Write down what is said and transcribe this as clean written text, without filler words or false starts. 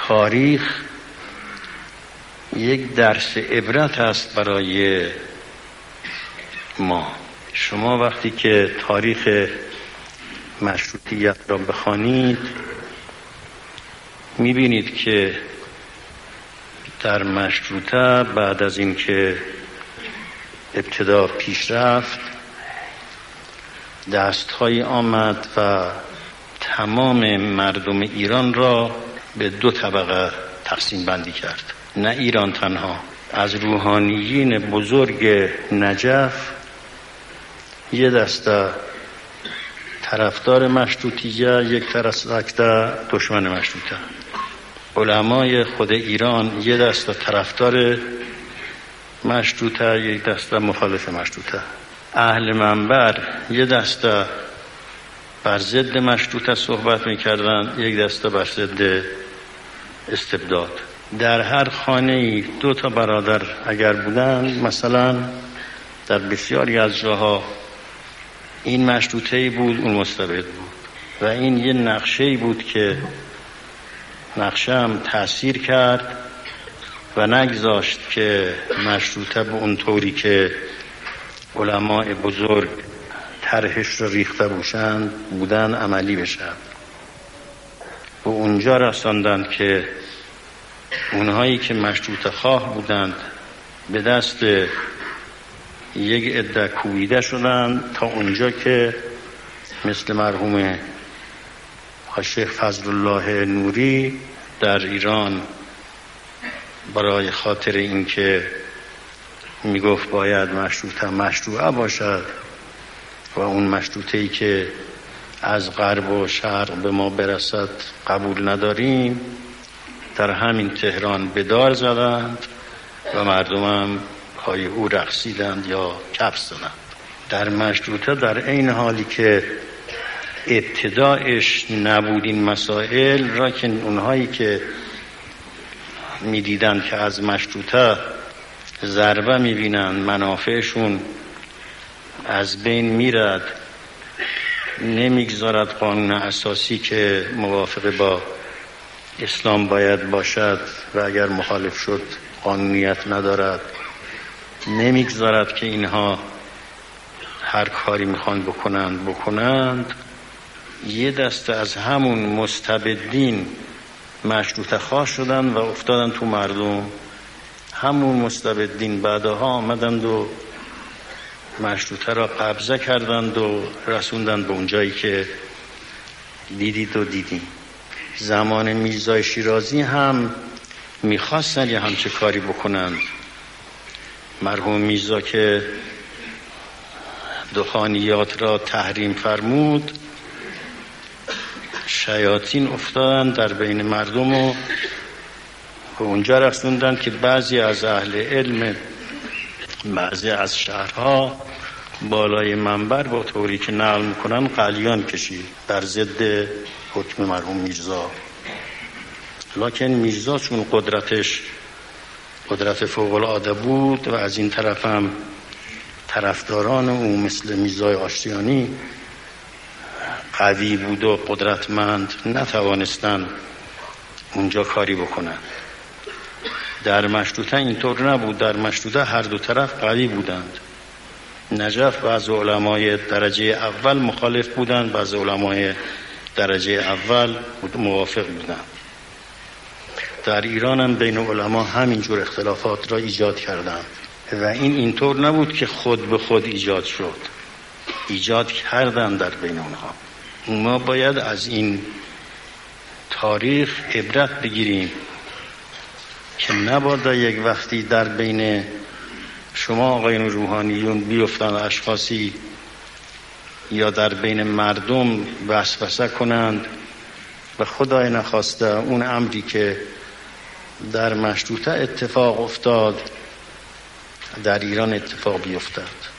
تاریخ یک درس عبرت است برای ما. شما وقتی که تاریخ مشروطیت را بخوانید می‌بینید که در مشروطه بعد از اینکه ابتدا پیش رفت، دست‌هایی آمد و تمام مردم ایران را به دو طبقه تقسیم بندی کرد. نه ایران تنها، از روحانیین بزرگ نجف یه دسته طرفدار مشروطیه، یک دسته دشمن مشروطه. علمای خود ایران یه دسته طرفدار مشروطه، یک دسته مخالف مشروطه. اهل منبر یه دسته بر ضد مشروطه صحبت میکردن، یک دسته بر ضد استبداد. در هر خانه‌ای دو تا برادر اگر بودن، مثلا در بسیاری از جاها این مشروطه‌ای بود، اون مستبد بود و این یه نقشه‌ای بود که نقشه هم تأثیر کرد و نگذاشت که مشروطه به اون طوری که علماء بزرگ طرحش رو ریخته بودن عملی بشه. و اونجا رساندند که اونهایی که مشروطه خواه بودند به دست یک عده کوبیده شدند تا اونجا که مثل مرحوم شیخ فضل الله نوری در ایران برای خاطر اینکه میگفت باید مشروطه مشروعه باشد و اون مشروطه‌ای که از غرب و شرق به ما برسد قبول نداریم، در همین تهران به دار زدند و مردم هم پای او رقصیدند یا کفس زدند. در مشروطه در این حالی که ابتدایش نبود این مسائل را که اونهایی که میدیدند که از مشروطه ضربه میبینند، منافعشون از بین میرد، نمیگذارد قانون اساسی که موافق با اسلام باید باشد و اگر مخالف شد قانونیت ندارد، نمیگذارد که اینها هر کاری میخوان بکنند. یه دسته از همون مستبدین مشروطه خواه شدن و افتادن تو مردم. همون مستبدین بعدها آمدند و مشروطه را قبضه کردند و رسوندند به اون جایی که دیدیم. زمان میرزا شیرازی هم میخواستن یه همچه کاری بکنند. مرحوم میرزا که دخانیات را تحریم فرمود، شیاطین افتادن در بین مردم و به اونجا رسوندن که بعضی از اهل علم بعضی از شهرها بالای منبر با طوری که نقل میکنن قلیان کشید در ضد حکم مرحوم میرزا. لکن میرزا چون قدرت فوق العاده بود و از این طرف هم طرفداران او مثل میرزای آشتیانی قوی بود و قدرتمند، نتوانستن اونجا کاری بکنن. در مشروطه اینطور نبود. در مشروطه هر دو طرف قوی بودند. نجف بعض علمای درجه اول مخالف بودند، بعض علمای درجه اول موافق بودند. در ایران هم بین علما همینجور اختلافات را ایجاد کردند و اینطور نبود که خود به خود ایجاد شد، ایجاد کردند در بین اونها. ما باید از این تاریخ عبرت بگیریم که نباید یک وقتی در بین شما آقایون روحانیون بیفتن اشخاصی یا در بین مردم وسوسه کنند و خدای نخواسته اون امری که در مشروطه اتفاق افتاد در ایران اتفاق بیفتد.